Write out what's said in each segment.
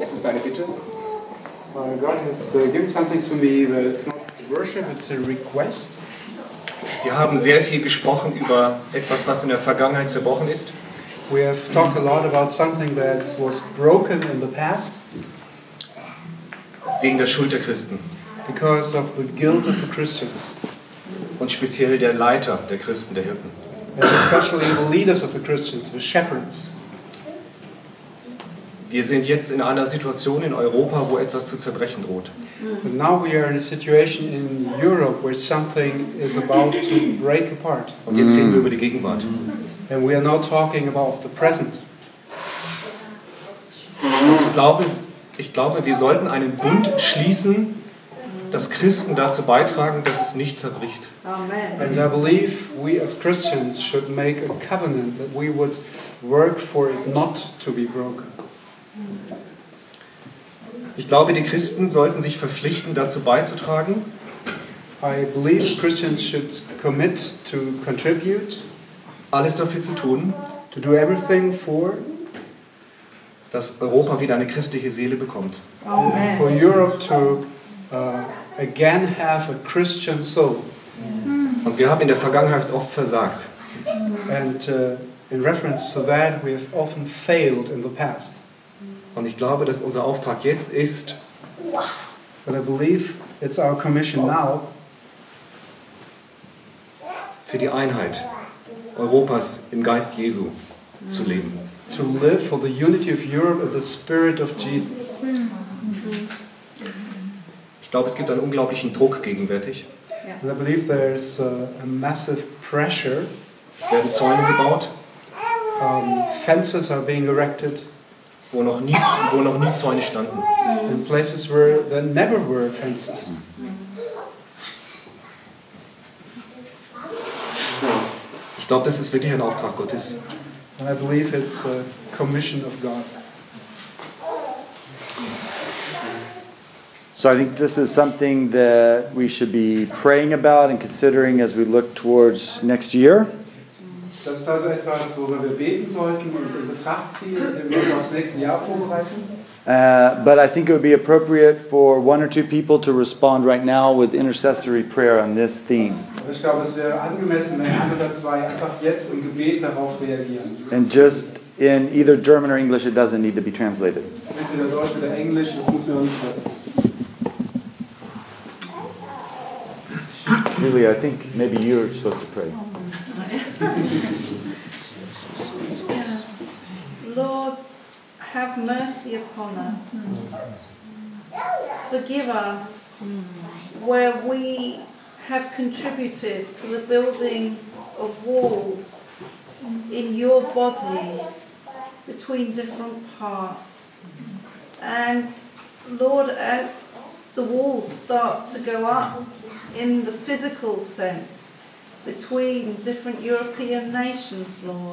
Das ist eine Bitte. God has given something to me that is not worship, it's a request. Wir haben sehr viel gesprochen über etwas, was in der Vergangenheit zerbrochen ist. We have talked a lot about something that was broken in the past. Wegen der Schuld der Christen. Because of the guilt of the Christians. Und speziell der Leiter der Christen, der Hirten. And especially the leaders of the Christians, the shepherds. Wir sind jetzt in einer Situation in Europa, wo etwas zu zerbrechen droht. But now we are in a situation in Europe where something is about to break apart. Und jetzt reden wir über die Gegenwart. And we are now talking about the present. Ich glaube, wir sollten einen Bund schließen, dass Christen dazu beitragen, dass es nicht zerbricht. Amen. And I believe we as Christians should make a covenant that we would work for it not to be broken. Ich glaube, die Christen sollten sich verpflichten, dazu beizutragen, I believe Christians should commit to contribute, alles dafür zu tun, to do everything dass Europa wieder eine christliche Seele bekommt. Amen. for Europe to again have a Christian soul. Und wir haben in der Vergangenheit oft versagt. And in reference to that, we have often failed in the past. Und ich glaube, dass unser Auftrag jetzt ist, But I believe it's our commission now für die Einheit Europas im Geist Jesu zu leben. to live for the unity of Europe in the spirit of Jesus. Ich glaube, es gibt einen unglaublichen Druck gegenwärtig. And I believe there's a massive pressure. Es werden Zäune gebaut, Fences are being erected wo noch nie Zäune standen. in places where there never were fences. Ich glaube, das ist wirklich ein Auftrag Gottes. And I believe it's a commission of God. So I think this is something that we should be praying about and considering as we look towards next year. Das ist also etwas, worüber wir beten sollten und in Betracht ziehen, wenn wir uns aufs nächste Jahr vorbereiten. But I think it would be appropriate for one or two people to respond right now with intercessory prayer on this theme. Aber ich glaube, es wäre angemessen, wenn ein oder zwei einfach jetzt im Gebet darauf reagieren. And just in either German or English, it doesn't need to be translated. Entweder Deutsch oder Englisch, das müssen wir auch nicht übersetzen. Julia, I think maybe you're supposed to pray. Lord, have mercy upon us. Forgive us where we have contributed to the building of walls in your body between different parts. And Lord, as the walls start to go up in the physical sense between different European nations, Lord,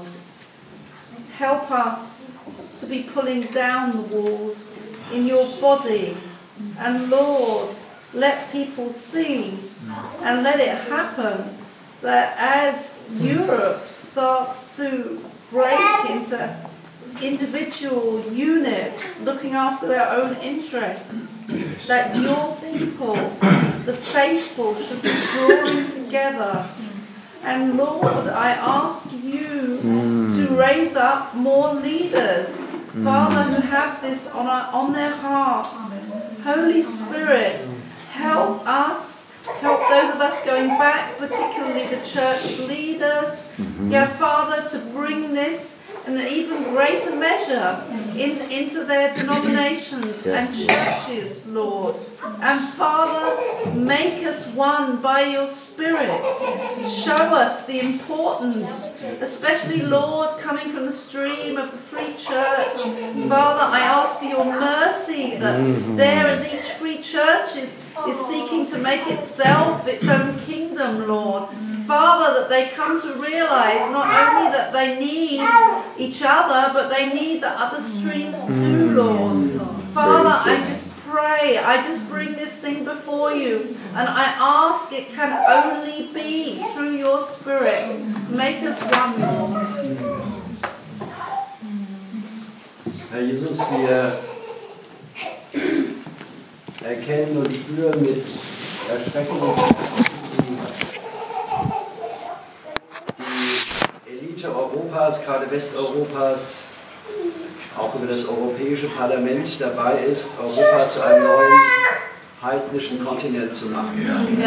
help us to be pulling down the walls in your body. And Lord, let people see and let it happen that as Europe starts to break into individual units looking after their own interests, that your people, the faithful, should be drawing together. And Lord, I ask you to raise up more leaders, Father, who have this on their hearts. Holy Spirit, help us, help those of us going back, particularly the church leaders, Father, to bring this in an even greater measure into their denominations and churches, Lord. And Father, make us one by your Spirit. Show us the importance, especially, Lord, coming from the stream of the Free Church. Father, I ask for your mercy that there, as each Free Church is seeking to make itself its own kingdom, Lord. Father, that they come to realize not only that they need each other, but they need the other streams too, Lord. Father, I just pray, I just bring this thing before you, and I ask it can only be through your Spirit. Make us one, Lord. Herr Jesus, wir erkennen und spüren mit Erschrecken, die Elite Europas, gerade Westeuropas, auch über das Europäische Parlament dabei ist, Europa zu einem neuen heidnischen Kontinent zu machen.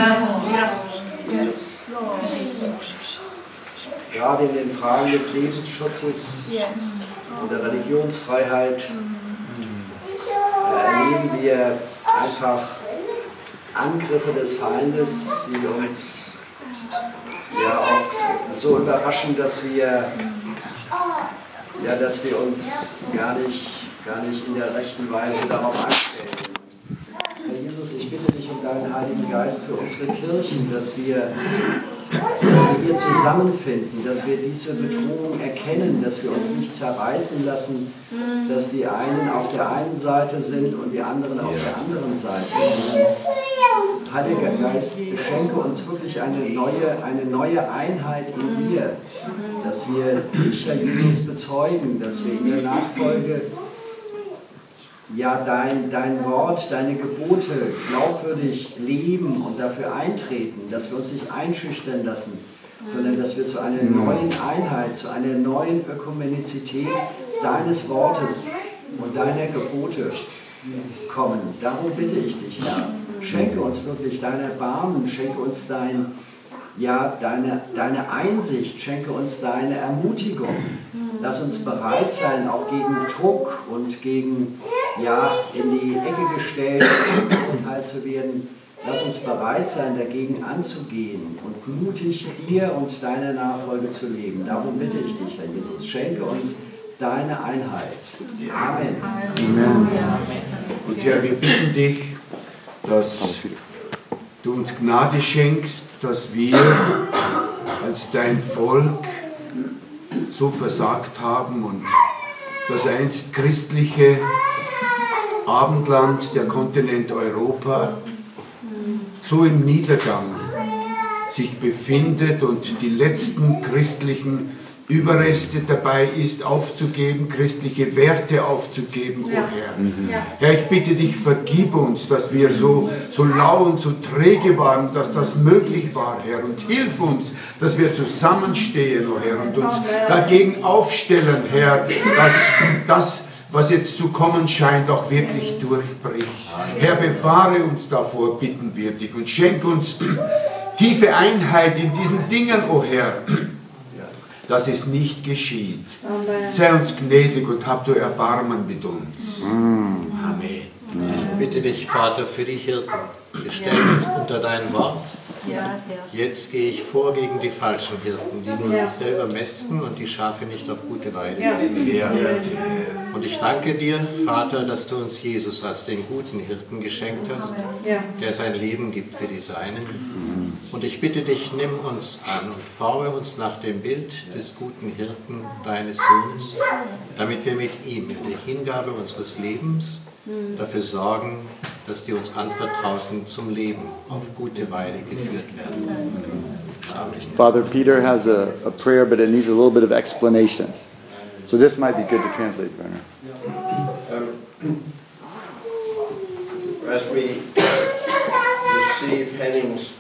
Gerade in den Fragen des Lebensschutzes und der Religionsfreiheit erleben wir einfach Angriffe des Feindes, die uns oft so überraschen, dass wir uns gar nicht in der rechten Weise darauf einstellen. Herr Jesus, ich bitte dich um deinen Heiligen Geist für unsere Kirchen, dass wir hier zusammenfinden, dass wir diese Bedrohung erkennen, dass wir uns nicht zerreißen lassen, dass die einen auf der einen Seite sind und die anderen auf der anderen Seite. Heiliger Geist, schenke uns wirklich eine neue Einheit in dir, dass wir dich, Herr Jesus, bezeugen, dass wir in der Nachfolge dein Wort, deine Gebote glaubwürdig leben und dafür eintreten, dass wir uns nicht einschüchtern lassen, sondern dass wir zu einer neuen Einheit, zu einer neuen Ökumenizität deines Wortes und deiner Gebote kommen. Darum bitte ich dich, Herr, schenke uns wirklich dein Erbarmen, schenke uns deine Einsicht, schenke uns deine Ermutigung. Lass uns bereit sein, auch gegen Druck und gegen in die Ecke gestellt verurteilt zu werden. Lass uns bereit sein, dagegen anzugehen und mutig dir und deiner Nachfolge zu leben. Darum bitte ich dich, Herr Jesus, schenke uns deine Einheit. Amen. Amen. Und Herr, wir bitten dich, dass du uns Gnade schenkst, dass wir als dein Volk so versagt haben und das einst christliche Abendland, der Kontinent Europa, so im Niedergang sich befindet und die letzten christlichen Überreste dabei ist, aufzugeben, christliche Werte aufzugeben, oh Herr. Herr, ich bitte dich, vergib uns, dass wir so lau und so träge waren, dass das möglich war, Herr. Und hilf uns, dass wir zusammenstehen, oh Herr, und uns dagegen aufstellen, Herr, dass das, was jetzt zu kommen scheint, auch wirklich durchbricht. Herr, bewahre uns davor, bitten wir dich, und schenk uns tiefe Einheit in diesen Dingen, o Herr, dass es nicht geschieht. Amen. Sei uns gnädig und hab du Erbarmen mit uns. Amen. Ich bitte dich, Vater, für die Hirten. Wir stellen uns unter dein Wort. Jetzt gehe ich vor gegen die falschen Hirten, die nur sich selber mästen und die Schafe nicht auf gute Weide bringen. Und ich danke dir, Vater, dass du uns Jesus als den guten Hirten geschenkt hast, der sein Leben gibt für die Seinen. Und ich bitte dich, nimm uns an und forme uns nach dem Bild des guten Hirten, deines Sohnes, damit wir mit ihm in der Hingabe unseres Lebens dafür sorgen, dass die uns Anvertrauten zum Leben auf gute Weide geführt werden. Amen. Father Peter has a prayer, but it needs a little bit of explanation. So this might be good to translate, Werner. As we receive Henning's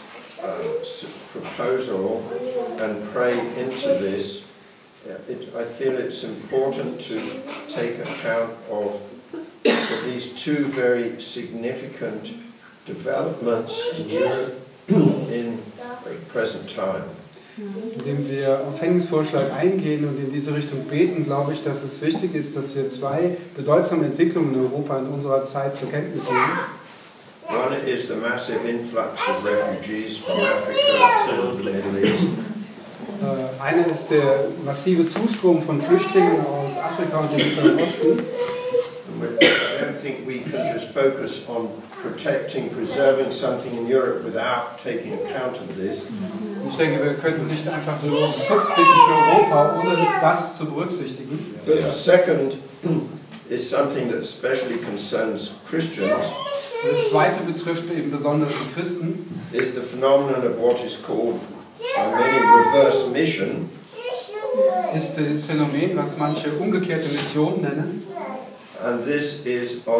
proposal and pray into this, I feel it's important to take account of these two very significant developments in Europe in the present time. Indem wir auf Hennings Vorschlag eingehen und in diese Richtung beten, glaube ich, dass es wichtig ist, dass wir zwei bedeutsame Entwicklungen in Europa in unserer Zeit zur Kenntnis nehmen. One is the massive influx of refugees from Africa to the Middle East. Einer ist der massive Zustrom von Flüchtlingen aus Afrika und dem Mittleren Osten. I don't think we can just focus on protecting, preserving something in Europe without taking account of this. Ich denke, wir könnten nicht einfach nur Schutz bieten für Europa, ohne das zu berücksichtigen. But the second is something that especially concerns Christians. Das zweite betrifft eben besonders die Christen. Is the phenomenon of what is called by many reverse mission. Ist das Phänomen, was manche umgekehrte Mission nennen. And this is of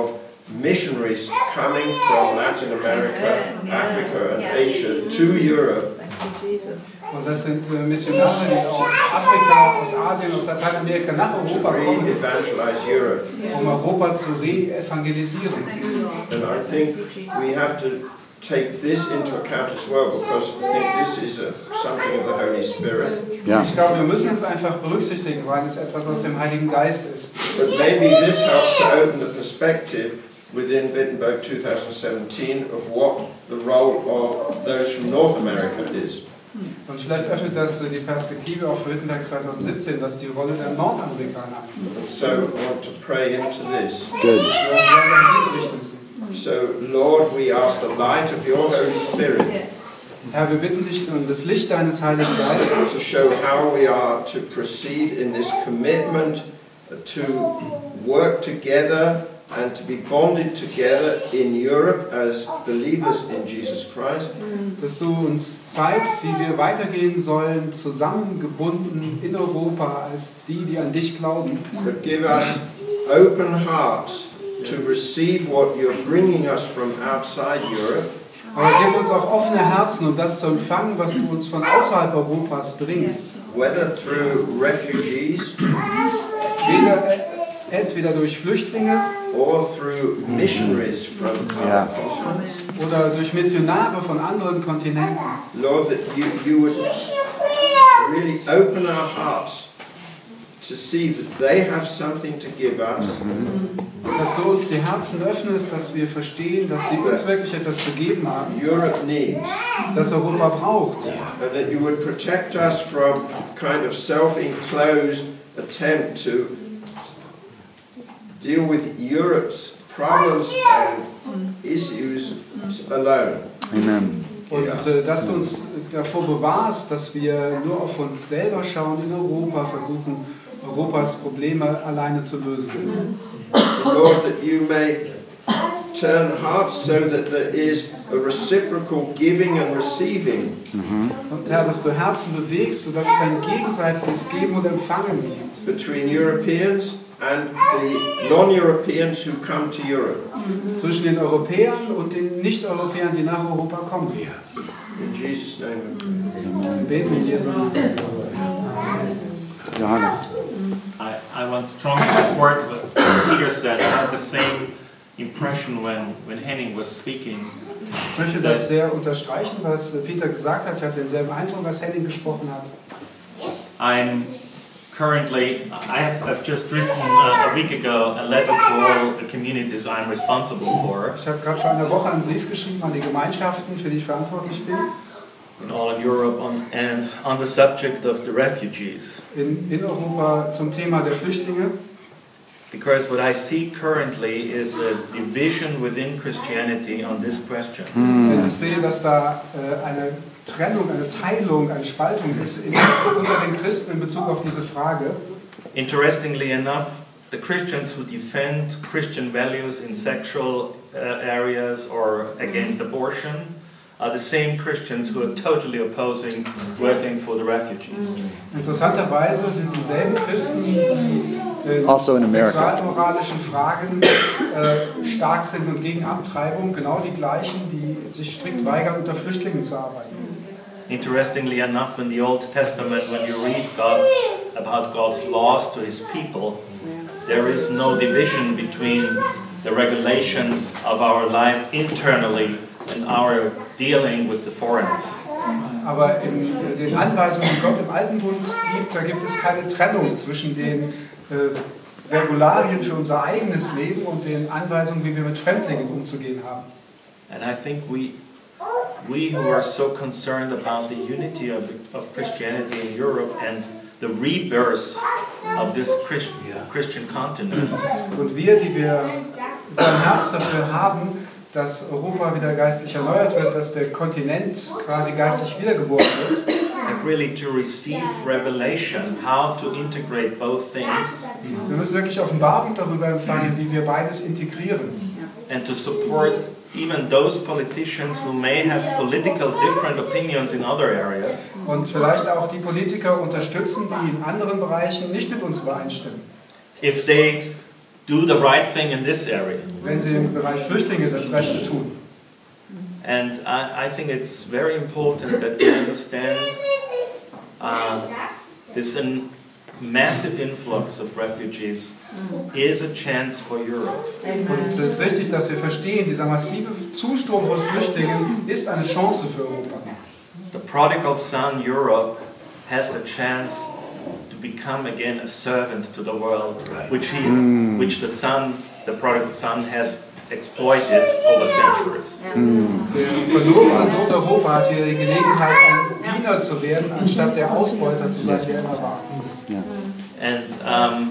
missionaries coming from Latin America, Africa and Asia to Europe. Und das sind Missionare, die aus Afrika, aus Asien, aus Lateinamerika nach Europa kommen, Evangelize Europe. um Europa zu re-evangelisieren. And I think we have to take this into account as well, because I think this is something of the Holy Spirit. Yeah. Ich glaube, wir müssen es einfach berücksichtigen, weil es etwas aus dem Heiligen Geist ist. But maybe this helps to open the perspective within Wittenberg 2017 of what the role of those from North America is. Und vielleicht öffnet das die Perspektive auch für Wittenberg 2017, was die Rolle der Nordamerikaner angeht. So I want to pray into this. Good. So, das werden wir in diese Richtung tun. So Lord, we ask the light of your Holy Spirit Herr, wir bitten dich um das Licht deines Heiligen to Geistes, show how we are to proceed in this commitment to work together and to be bonded together in Europe as believers in Jesus Christ. dass du uns zeigst, wie wir weitergehen sollen, zusammengebunden in Europa als die an dich glauben. But give us open hearts to receive what you're bringing us from outside Europe. Aber gib uns auch offene Herzen, um das zu empfangen, was du uns von außerhalb Europas bringst. Whether through refugees Entweder durch Flüchtlinge or through missionaries from other continents. oder durch Missionare von anderen Kontinenten. Lord, that you would really open our hearts to see that they have something to give us. Dass du uns die Herzen öffnest, dass wir verstehen, dass sie uns wirklich etwas zu geben haben, Europe needs. das Europa braucht. And that you would protect us from kind of self-enclosed attempt to deal with Europe's problems and issues alone. Amen. Und dass du uns davor bewahrst, dass wir nur auf uns selber schauen in Europa, versuchen, Europas Probleme alleine zu lösen. Lord, that you may turn hearts so that there is a reciprocal giving and receiving. Und Herr, dass du Herzen bewegst, sodass es ein gegenseitiges Geben und Empfangen gibt. Between Europeans and the non-Europeans who come to Europe. Zwischen den Europäern und den Nicht-Europäern, die nach Europa kommen. In Jesus' name. Wir beten in Jesu Namen. Johannes. I want strongly support what Peter said. I had the same impression when Henning was speaking. Ich möchte das sehr unterstreichen, was Peter gesagt hat. Ich hatte denselben Eindruck, als Henning gesprochen hat. I've just written a week ago a letter to all the communities I'm responsible for. Ich habe gerade vor einer Woche einen Brief geschrieben an die Gemeinschaften, für die ich verantwortlich bin. In all in Europe on the subject of the refugees. In Europa zum Thema der Flüchtlinge. Because what I see currently is a division within Christianity on this question. Denn ich sehe, dass da eine Trennung, eine Teilung, eine Spaltung ist unter den Christen in Bezug auf diese Frage. Interestingly enough, the Christians who defend Christian values in sexual areas or against abortion are the same Christians who are totally opposing working for the refugees. Interessanterweise sind dieselben Christen, die Also in America. sexualmoralischen Fragen stark sind und gegen Abtreibung, genau die gleichen, die sich strikt weigern, unter Flüchtlingen zu arbeiten. Interestingly enough, in the Old Testament, when you read about God's laws to His people, there is no division between the regulations of our life internally and our dealing with the foreigners. Aber in den Anweisungen, die Gott im Alten Bund gibt, da gibt es keine Trennung zwischen den Regularien für unser eigenes Leben und den Anweisungen, wie wir mit Fremdlingen umzugehen haben. And I think we who are so concerned about the unity of Christianity in Europe and the rebirth of this Christian continent. Und wir so ein Herz dafür haben, dass Europa wieder geistlich erneuert wird, dass der Kontinent quasi geistlich wiedergeboren wird. Have really to receive revelation how to integrate both things. Wir müssen wirklich Offenbarung darüber empfangen, wie wir beides integrieren. And to support even those politicians who may have political different opinions in other areas. Und vielleicht auch die Politiker unterstützen, die in anderen Bereichen nicht mit uns übereinstimmen. If they do the right thing in this area. wenn sie im Bereich Flüchtlinge das Rechte tun. And I think it's very important that we understand this massive influx of refugees is a chance for Europe. Und es ist wichtig, dass wir verstehen, dieser massive Zustrom von Flüchtlingen ist eine Chance für Europa. The prodigal son Europe has the chance to become again a servant to the world, which the prodigal son has exploited over centuries. Der verlorene Sohn Europa hat wieder die Gelegenheit, ein Diener zu werden, anstatt der Ausbeuter zu sein, der immer war. And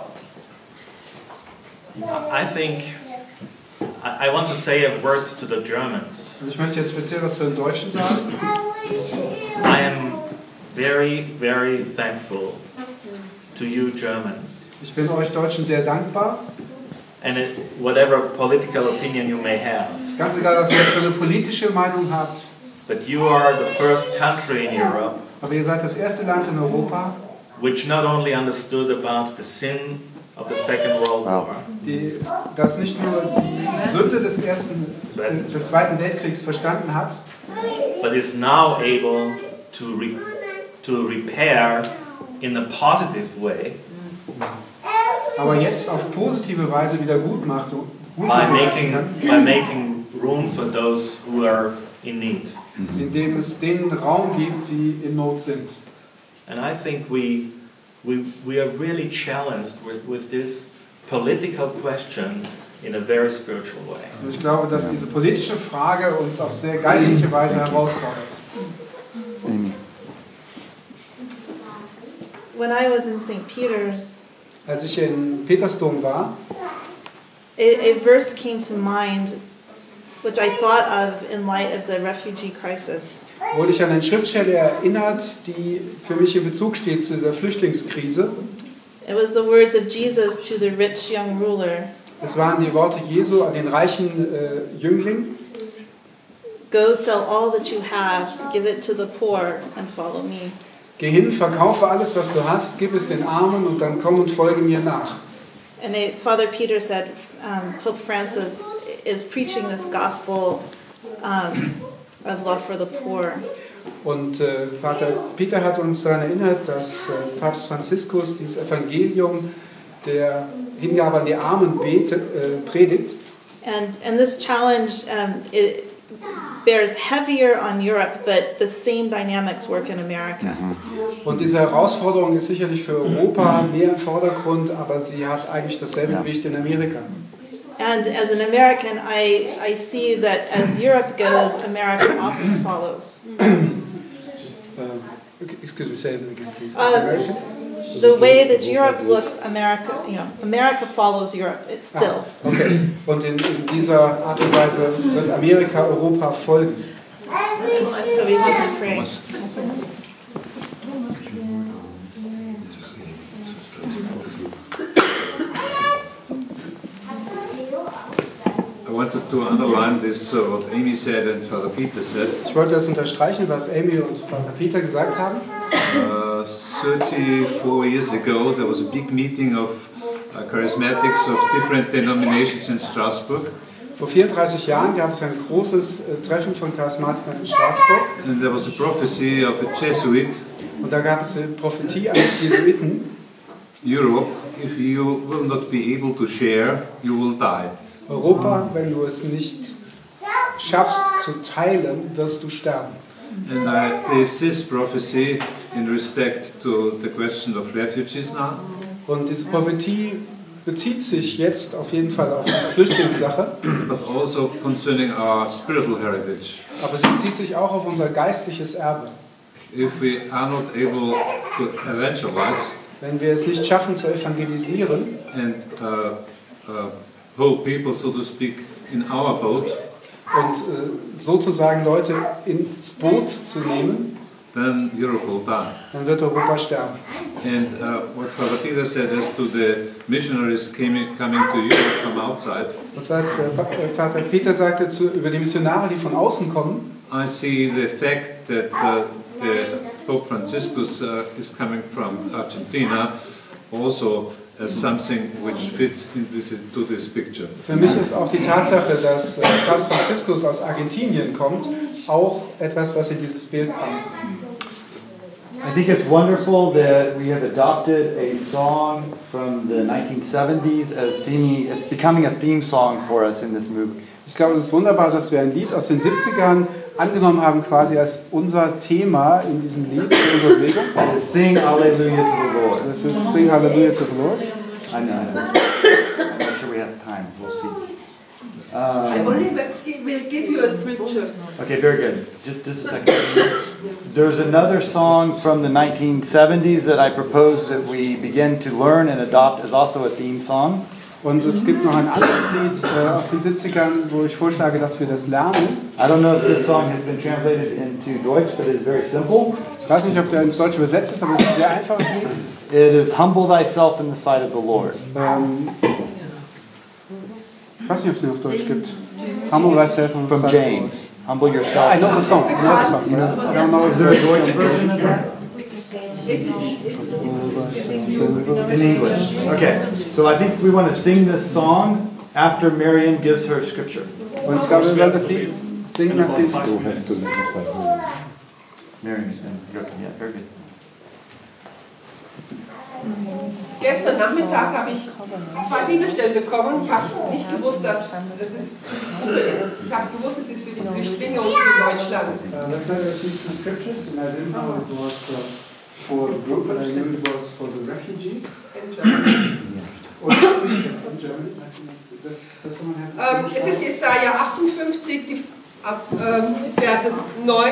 I think I want to say a word to the Germans. Und ich möchte jetzt speziell was zu den Deutschen sagen. I am very, very thankful to you Germans. Ich bin euch Deutschen sehr dankbar. And whatever political opinion you may have. Ganz egal, was ihr jetzt für eine politische Meinung habt. But you are the first country in Europe. Aber ihr seid das erste Land in Europa, which not only understood about the sin of the Second World War, das nicht nur die Sünde des Zweiten Weltkriegs verstanden hat, but is now able to repair in a positive way, aber jetzt auf positive Weise wieder gut macht, by making room for those who are in need. Indem es denen Raum gibt, die in Not sind. And I think we are really challenged with this political question in a very spiritual way. Und ich glaube, dass diese politische Frage uns auf sehr geistliche Weise herausfordert. When I was in St. Peter's, als ich in Petersdom war, a verse came to mind which I thought of in light of the refugee crisis. Wurde ich an eine Schriftstelle erinnert, die für mich in Bezug steht zu dieser Flüchtlingskrise. It was the words of Jesus to the rich young ruler. Es waren die Worte Jesu an den reichen Jüngling. Go sell all that you have, give it to the poor, and follow me. Geh hin, verkaufe alles, was du hast, gib es den Armen und dann komm und folge mir nach. And Father Peter said, Pope Francis is preaching this gospel of love for the poor. Und Vater Peter hat uns daran erinnert, dass Papst Franziskus dieses Evangelium der Hingabe an die Armen predigt. And this challenge it bears heavier on Europe, but the same dynamics work in America. Und diese Herausforderung ist sicherlich für Europa mehr im Vordergrund, aber sie hat eigentlich dasselbe Gewicht in Amerika. And as an American, I see that as Europe goes, America often follows. Excuse me, say it again, please. The way that Europe looks, America follows Europe. It's still. Okay. Und in dieser Art und Weise wird Amerika Europa folgen. So we want to pray. I wanted to underline this, what Amy said and Father Peter said. Ich wollte das unterstreichen, was Amy und Vater Peter gesagt haben. 34 years ago, there was a big meeting of charismatics of different denominations in Strasbourg. Vor 34 Jahren gab es ein großes Treffen von Charismatikern in Straßburg. And there was a prophecy of a Jesuit. Und da gab es eine Prophetie eines Jesuiten. Europe, if you will not be able to share, you will die. Europa, wenn du es nicht schaffst zu teilen, wirst du sterben. And I place this prophecy in respect to the question of refugees now. Und diese Prophetie bezieht sich jetzt auf jeden Fall auf die Flüchtlingssache. But also concerning our spiritual heritage. Aber sie bezieht sich auch auf unser geistliches Erbe. If we are not able to evangelize, wenn wir es nicht schaffen zu evangelisieren, and hold people, so to speak, in our boat, und sozusagen Leute ins Boot zu nehmen, then Europe will die. Dann wird Europa sterben. And what Father Peter said as to the missionaries coming to Europe from outside. Und was Vater Peter sagte über die Missionare, die von außen kommen, I see the fact that the Pope Franciscus is coming from Argentina also as something which fits into this picture. Für mich ist auch die Tatsache, dass Papst Franziskus aus Argentinien kommt, auch etwas, was in dieses Bild passt. I think it's wonderful that we have adopted a song from the 1970s as seeming, it's becoming a theme song for us in this movement. Ich glaube, es ist wunderbar, dass wir ein Lied aus den 70ern angenommen haben, quasi als unser Thema in diesem Lied, in unserer Bewegung. Sing Hallelujah to the Lord. Das ist Sing Hallelujah to the Lord. I'm not sure we have time. We'll see. I only will give you a scripture. Okay, very good. Just a second. There's another song from the 1970s that I propose that we begin to learn and adopt as also a theme song. Und es gibt noch ein anderes Lied aus den 70ern, wo ich vorschlage, dass wir das lernen. I don't know if this song has been translated into Deutsch, but it is very simple. Ich weiß nicht, ob der ins Deutsche übersetzt ist, aber es ist ein sehr einfaches Lied. It is Humble Thyself in the Sight of the Lord. Ich weiß nicht, ob es den auf Deutsch gibt. Humble Thyself in the From Sight James. Humble yourself. I know the song. I know the song. I don't know if Is there a Deutsch version of that? In English. Okay, so I think we want to sing this song after Miriam gives her scripture. Und ich glaube, wir werden das Lied singen, nachdem Miriam, yeah, very good. Gestern Nachmittag habe ich 2 Bibelstellen bekommen. Ich habe nicht gewusst, dass es ist. Ich habe gewusst, es ist für die Flüchtlinge und für Deutschland. For the group, and I knew it was for the refugees. Es ist Jesaja 58, die Verse 9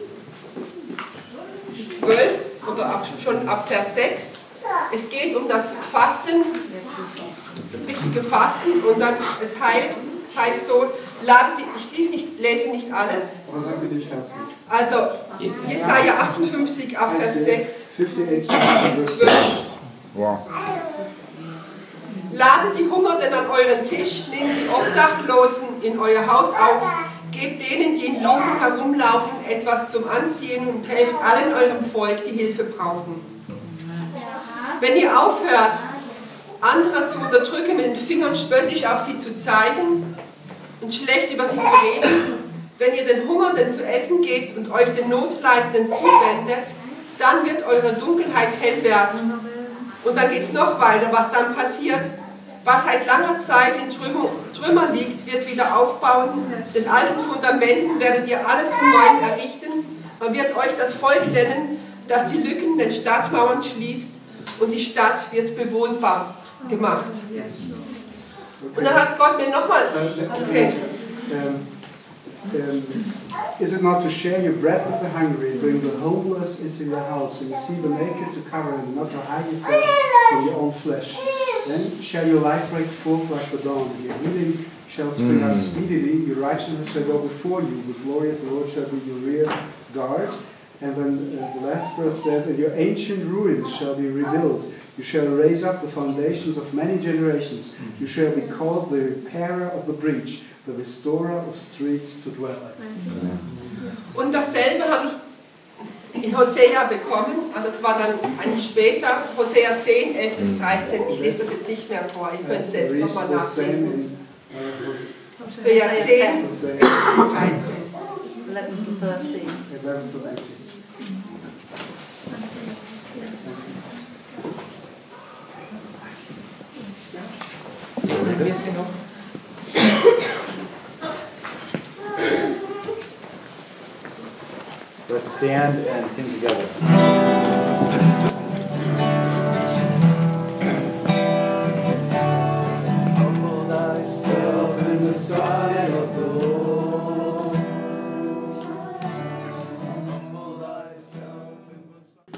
bis 12 oder schon ab Vers 6. Es geht um das Fasten, das richtige Fasten, und dann es heißt so, ich lese nicht alles. Also Jesaja 58 ab Vers 6 bis 12. Wow. Ladet die Hungernden an euren Tisch, nehmt die Obdachlosen in euer Haus auf, gebt denen, die in Lumpen herumlaufen, etwas zum Anziehen und helft allen eurem Volk, die Hilfe brauchen. Wenn ihr aufhört, andere zu unterdrücken, mit den Fingern spöttisch auf sie zu zeigen und schlecht über sie zu reden, wenn ihr den Hungernden zu essen gebt und euch den Notleidenden zuwendet, dann wird eure Dunkelheit hell werden. Und dann geht es noch weiter, was dann passiert. Was seit langer Zeit in Trümmern liegt, wird wieder aufbauen. Den alten Fundamenten werdet ihr alles von neuem errichten. Man wird euch das Volk nennen, das die Lücken den Stadtmauern schließt, und die Stadt wird bewohnbar gemacht. Und dann hat Gott mir nochmal... Okay. Is it not to share your bread with the hungry, bring the homeless into your house, and you see the naked to cover them, not to hide yourself from your own flesh? Then shall your light break forth like the dawn, and your healing shall spring out speedily, your righteousness shall go before you, the glory of the Lord shall be your rear guard. And then the last verse says, and your ancient ruins shall be rebuilt. You shall raise up the foundations of many generations. You shall be called the repairer of the breach, the restorer of streets to dwell in. Und dasselbe habe ich in Hosea bekommen, also das war dann eigentlich später, Hosea 10, 11 bis 13. Ich lese das jetzt nicht mehr vor, ihr könnt es selbst nochmal nachlesen. Hosea 10, 11 bis 13. 11 to 13. 11 to 13. Wir sie noch. Let's stand and sing together. Humble thyself in the sight of the Lord. Humble thyself in the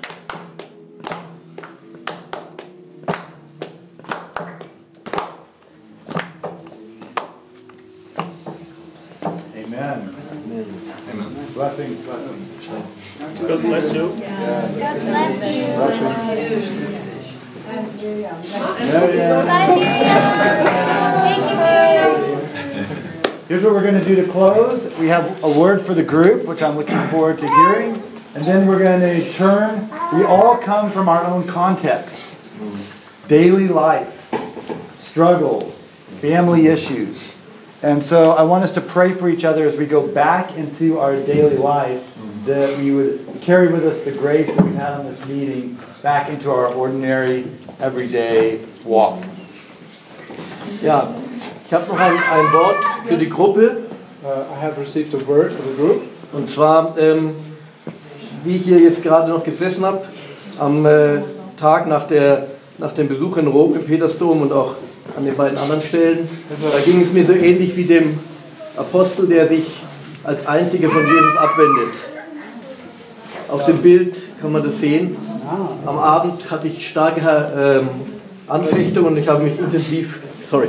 Amen. Amen. Blessings, blessings. God bless you. God bless you. Blessings. Here's what we're going to do to close. We have a word for the group, which I'm looking forward to hearing. And then we're going to turn. We all come from our own context. daily life, struggles, family issues. And so I want us to pray for each other as we go back into our daily life, that we would carry with us the grace that we had on this meeting back into our ordinary, everyday walk. Ja, ich habe noch ein Wort für die Gruppe. I have received a word for the group. Und zwar, wie ich hier jetzt gerade noch gesessen habe, am Tag nach dem Besuch in Rom im Petersdom und auch an den beiden anderen Stellen, da ging es mir so ähnlich wie dem Apostel, der sich als einziger von Jesus abwendet. Auf dem Bild kann man das sehen. Am Abend hatte ich starke Anfechtungen und ich habe mich intensiv... Sorry.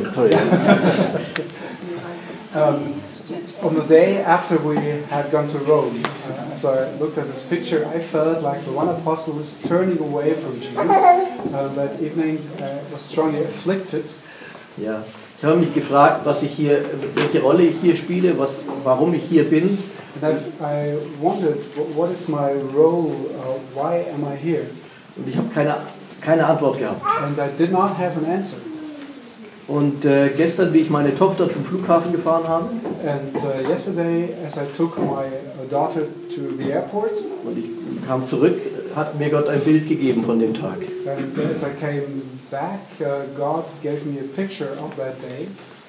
On the day after we had gone to Rome, as I looked at this picture, I felt like the one apostle was turning away from Jesus. That evening was strongly afflicted. Ja, ich habe mich gefragt, welche Rolle ich hier spiele, warum ich hier bin. And I wondered, what is my role? Why am I here? Und ich habe keine Antwort gehabt. And I did not have an answer. Und gestern, wie ich meine Tochter zum Flughafen gefahren habe, and yesterday, as I took my daughter to the airport, und ich kam zurück, hat mir Gott ein Bild gegeben von dem Tag. And as I came back, God gave me a picture of that day.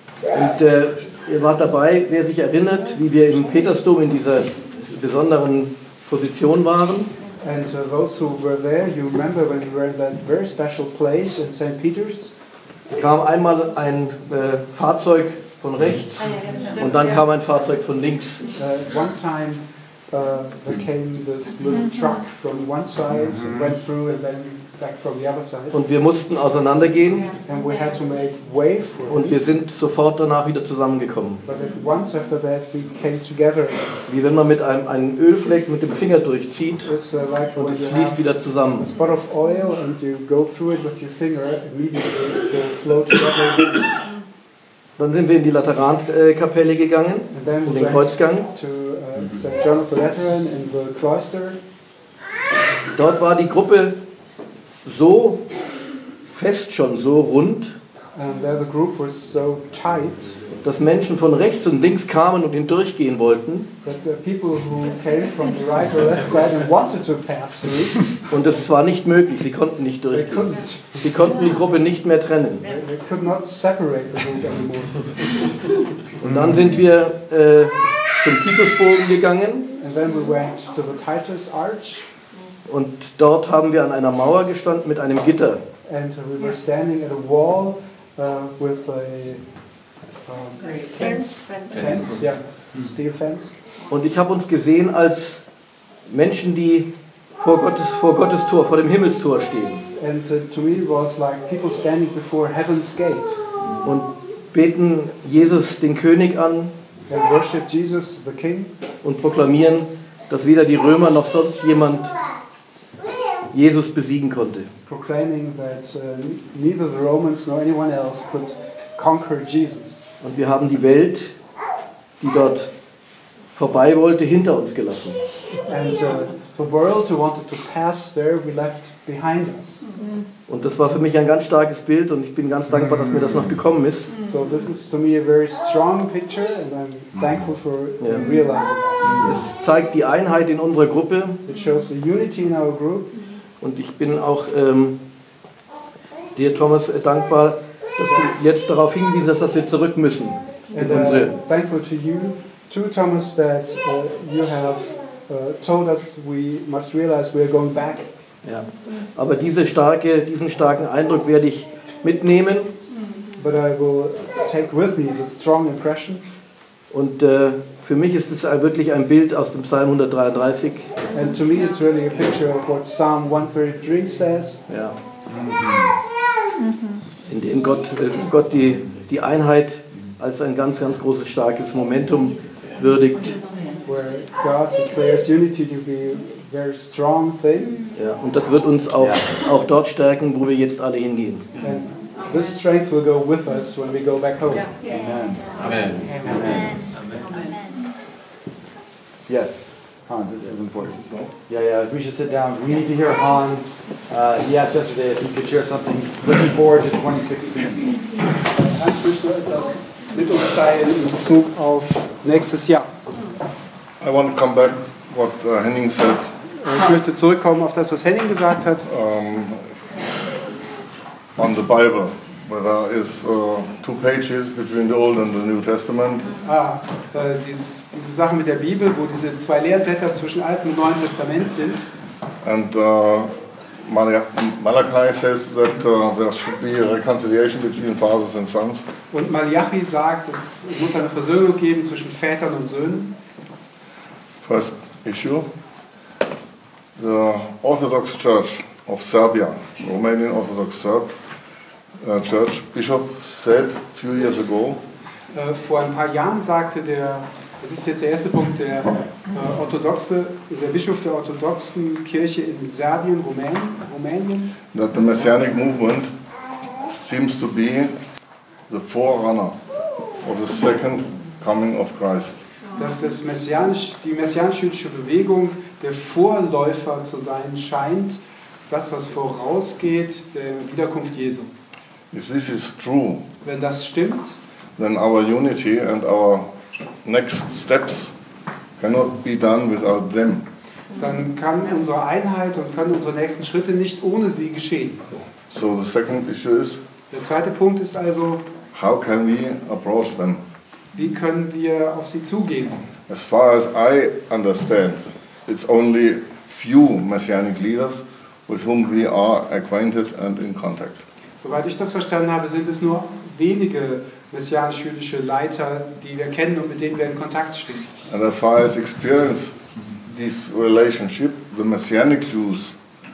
Und ihr wart dabei, wer sich erinnert, wie wir im Petersdom in dieser besonderen Position waren. And those who were there, you remember when we were in that very special place in St. Peter's. Es kam einmal ein Fahrzeug von rechts und dann kam ein Fahrzeug von links. One time there came this little truck from one side, went through and then back from the other side. Und wir mussten auseinandergehen. And we had to make way for und wir sind sofort danach wieder zusammengekommen. But once after that we came together. Wie wenn man mit einem Ölfleck mit dem Finger durchzieht und es fließt wieder zusammen. A spot of oil and you go through it with your finger, immediately it will flow together. Dann sind wir in die Laterankapelle gegangen, in den Kreuzgang. To St. John of the Lateran in the cloister. Dort war die Gruppe so fest schon, so rund, and there the group was so tight, dass Menschen von rechts und links kamen und hindurchgehen wollten. That people who came from the right or left side and wanted to pass through. Und das war nicht möglich, sie konnten nicht durchgehen. Sie konnten die Gruppe nicht mehr trennen. They could not separate the group anymore. Und dann sind wir zum Titusbogen gegangen. And then we went to the Titus Arch. Und dort haben wir an einer Mauer gestanden mit einem Gitter. And we were standing at a wall with a fence, yeah, steel fence. Und ich habe uns gesehen als Menschen, die vor Gottes Tor, vor dem Himmelstor stehen. And to me it was like people standing before heaven's gate. Und beten Jesus den König an. And worship Jesus the King. Und proklamieren, dass weder die Römer noch sonst jemand Jesus besiegen konnte. Proclaiming that neither the Romans nor anyone else could conquer Jesus. Und wir haben die Welt, die dort vorbei wollte, hinter uns gelassen. And the world who wanted to pass there, we left behind us. Und das war für mich ein ganz starkes Bild und ich bin ganz dankbar, dass mir das noch gekommen ist. So this is to me a very strong picture and I'm thankful for realizing that. Es zeigt die Einheit in unserer Gruppe. It shows the unity in our group. Und ich bin auch dir, Thomas, dankbar, dass du jetzt darauf hingewiesen hast, dass wir zurück müssen. And thankful to you, too, Thomas, that you have told us we must realize we are going back. Ja. Aber diesen starken Eindruck werde ich mitnehmen. But I will take with me the strong impression. Und für mich ist es wirklich ein Bild aus dem Psalm 133. And to me it's really a picture of what Psalm 133 says. Ja. In dem Gott die Einheit als ein ganz, ganz großes, starkes Momentum würdigt. Where God declares unity to be a very strong thing. Ja, und das wird uns auch dort stärken, wo wir jetzt alle hingehen. And this strength will go with us when we go back home. Amen. Amen. Yes. Hans, this is important. Yeah, we should sit down. We need to hear Hans. He asked yesterday if he could share something looking forward to 2016. Hans möchte etwas mit uns teilen in Bezug auf nächstes Jahr. I want to come back what Henning said. Ich möchte zurückkommen auf das, was Henning gesagt hat. On the Bible, where there is 2 pages between the Old and the New Testament. Diese Sache mit der Bibel, wo diese 2 Leerblätter zwischen Alten und Neuen Testament sind. And Malachi says that there should be a reconciliation between fathers and sons. Und Malachi sagt, es muss eine Versöhnung geben zwischen Vätern und Söhnen. First issue. The Orthodox Church of Serbia, Romanian Orthodox Church Bishop said a few years ago. Vor ein paar Jahren sagte das ist jetzt der erste Punkt, der Bischof der orthodoxen Kirche in Serbien, Rumänien, that the Messianic movement seems to be the forerunner of the second coming of Christ. Dass die messianisch-jüdische Bewegung der Vorläufer zu sein scheint, das, was vorausgeht, der Wiederkunft Jesu. If this is true, wenn das stimmt, then our unity and our next steps cannot be done without them. Dann kann unsere Einheit und können unsere nächsten Schritte nicht ohne sie geschehen. So the second issue is, der zweite Punkt ist also, how can we approach them? Wie können wir auf sie zugehen? As far as I understand, it's only few messianic leaders with whom we are acquainted and in contact. Soweit ich das verstanden habe, sind es nur wenige messianisch-jüdische Leiter, die wir kennen und mit denen wir in Kontakt stehen. And as far as experience this relationship, the Messianic Jews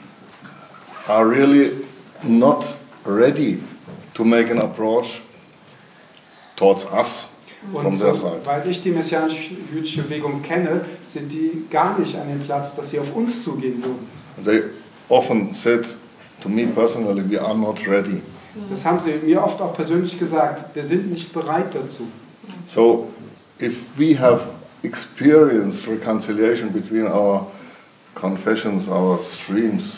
are really not ready to make an approach towards us from their side. Weil ich die messianisch-jüdische Bewegung kenne, sind die gar nicht an dem Platz, dass sie auf uns zugehen würden. They often said to me personally, we are not ready. Das haben sie mir oft auch persönlich gesagt, wir sind nicht bereit dazu. So, if we have experienced reconciliation between our confessions, our streams,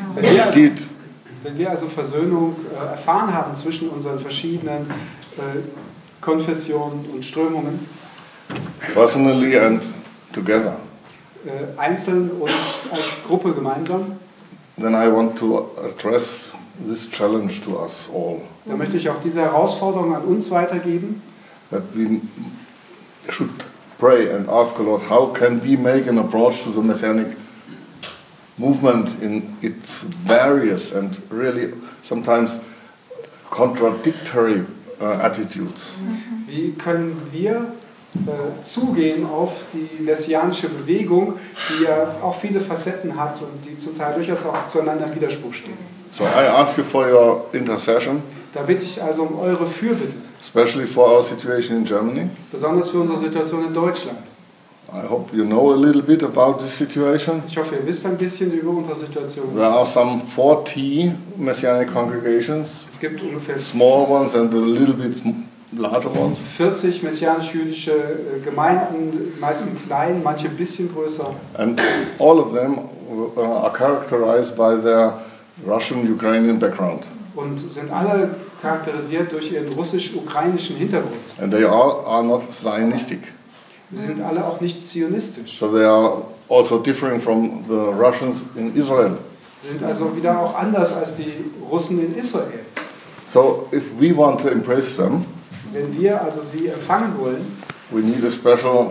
wenn wir also Versöhnung erfahren haben zwischen unseren verschiedenen Konfessionen und Strömungen, personally and together, einzeln und als Gruppe gemeinsam, then I want to address this challenge to us all. Da möchte ich auch diese Herausforderung an uns weitergeben. That we should pray and ask the Lord, how can we make an approach to the Messianic movement in its various and really sometimes contradictory attitudes. Wie können wir zugehen auf die messianische Bewegung, die ja auch viele Facetten hat und die zum Teil durchaus auch zueinander im Widerspruch stehen. So I ask you for your intercession. Da bitte ich also um eure Fürbitte. Especially for our situation in Germany. Besonders für unsere Situation in Deutschland. I hope you know a little bit about this situation. Ich hoffe, ihr wisst ein bisschen über unsere Situation. There are some 40 Messianic congregations. Es gibt ungefähr small ones and a little bit larger ones. 40 messianisch-jüdische Gemeinden, meistens klein, manche ein bisschen größer. And all of them are characterized by their Russian-Ukrainian background. Und sind alle charakterisiert durch ihren russisch-ukrainischen Hintergrund. And they all are not Zionistic. Sie sind alle auch nicht zionistisch. So they are also differing from the Russians in Israel. Sie sind also wieder auch anders als die Russen in Israel. So if we want to embrace them, wenn wir also sie empfangen wollen, we need a special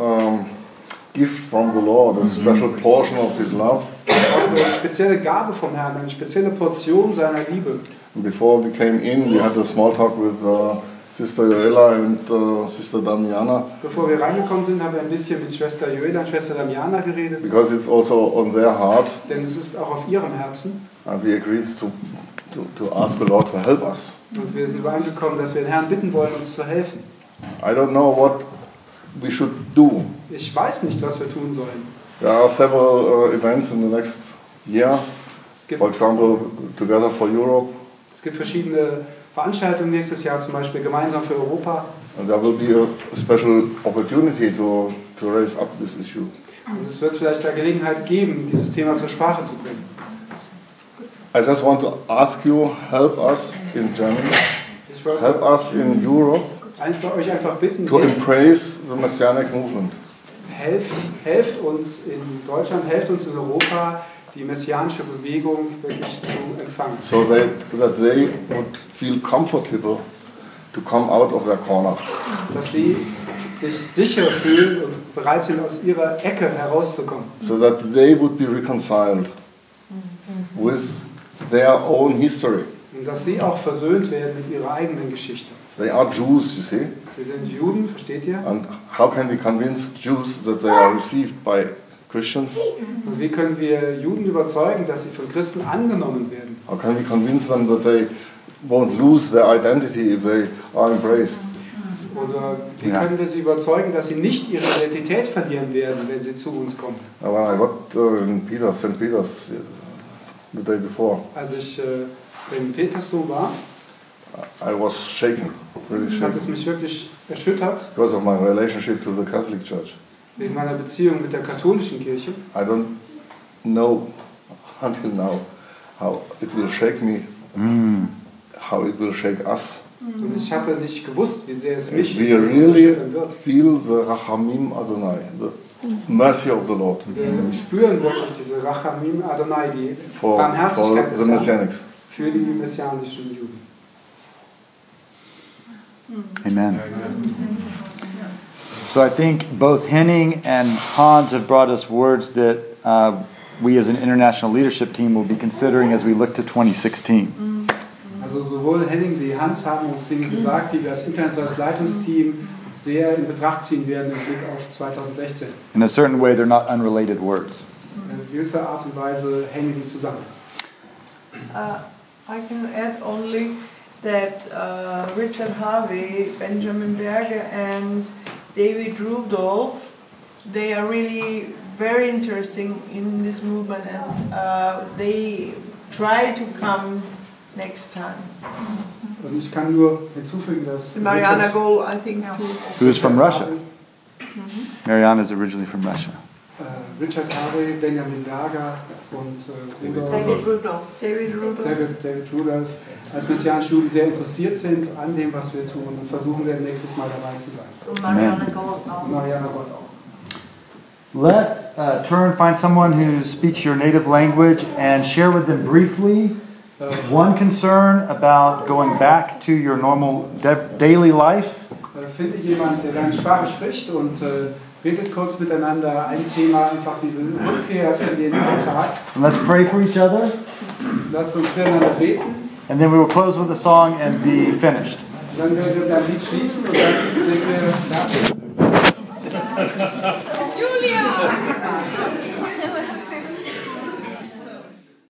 gift from the Lord, a special portion of His love. Eine spezielle Gabe vom Herrn, eine spezielle Portion seiner Liebe. And before we came in, we had a small talk with Sister Joella and Sister Damiana. Bevor wir reingekommen sind, haben wir ein bisschen mit Schwester Joella und Schwester Damiana geredet. Because it's also on their heart. Denn es ist auch auf ihrem Herzen. And we agreed to ask the Lord to help us. Und wir sind übereingekommen, dass wir den Herrn bitten wollen, uns zu helfen. I don't know what we should do. Ich weiß nicht, was wir tun sollen. There are several events in the next year. For example, Together for Europe. Es gibt verschiedene Veranstaltungen nächstes Jahr, zum Beispiel gemeinsam für Europa. And there will be a special opportunity to raise up this issue. Und es wird vielleicht da Gelegenheit geben, dieses Thema zur Sprache zu bringen. I just want to ask you, help us in Germany, help us in Europe Euch einfach bitten, to embrace the Messianic movement. helft uns in Deutschland, helft uns in Europa, die messianische Bewegung wirklich zu empfangen. So that they would feel comfortable to come out of their corner. Dass sie sich sicher fühlen und bereit sind, aus ihrer Ecke herauszukommen. So that they would be reconciled with their own history. Und dass sie auch versöhnt werden mit ihrer eigenen Geschichte. They are Jews, you see. Sie sind Juden, versteht ihr? And how can we convince Jews that they are received by Christians? Und wie können wir Juden überzeugen, dass sie von Christen angenommen werden? How can we convince them that they won't lose their identity if they are embraced? Oder wie können wir sie überzeugen, dass sie nicht ihre Identität verlieren werden, wenn sie zu uns kommen? When I got in St. Peter's the day before, Als ich im Petersdom war, I was shaken, really hat es shaken, mich wirklich erschüttert, because of my relationship to the Catholic Church. wegen meiner Beziehung mit der katholischen Kirche. I don't know until now how it will shake me, how it will shake us. Und ich hatte nicht gewusst, wie sehr es mich We uns really erschüttern wird. feel the Rachamim Adonai, the mercy of the Lord Wir spüren wirklich diese Rachamim Adonai, die for Barmherzigkeit des the Herrn Messianics. für die messianischen Juden. Amen. So I think both Henning and Hans have brought us words that we as an international leadership team will be considering as we look to 2016. Also sowohl Henning wie Hans haben uns Dinge gesagt, die wir als internationales Leitungsteam sehr in Betracht ziehen werden im Blick auf 2016. In a certain way, they're not unrelated words. In gewisser Art und Weise hängen die zusammen. I can add only that Richard Harvey, Benjamin Berger and David Rudolph, they are really very interesting in this movement and they try to come next time. Und ich kann nur hinzufügen, dass Mariana Gohl, I think, too. Who is from Russia? Mariana is originally from Russia. Richard Harvey, Benjamin Berger und Rudolph, David Rudolph als messianische Juden sehr interessiert sind an dem, was wir tun und versuchen werden, nächstes Mal dabei zu sein. Und Mariana Gold auch. Und Mariana Gold auch. Let's find someone who speaks your native language and share with them briefly one concern about going back to your normal daily life. Finde jemand, der deine Sprache spricht und redet kurz miteinander. Ein Thema, einfach diese Rückkehr in den Alltag. And let's pray for each other. Lasst uns füreinander beten. And then we will close with a song and be finished. Dann werden wir mit einem Lied schließen und dann sind wir fertig.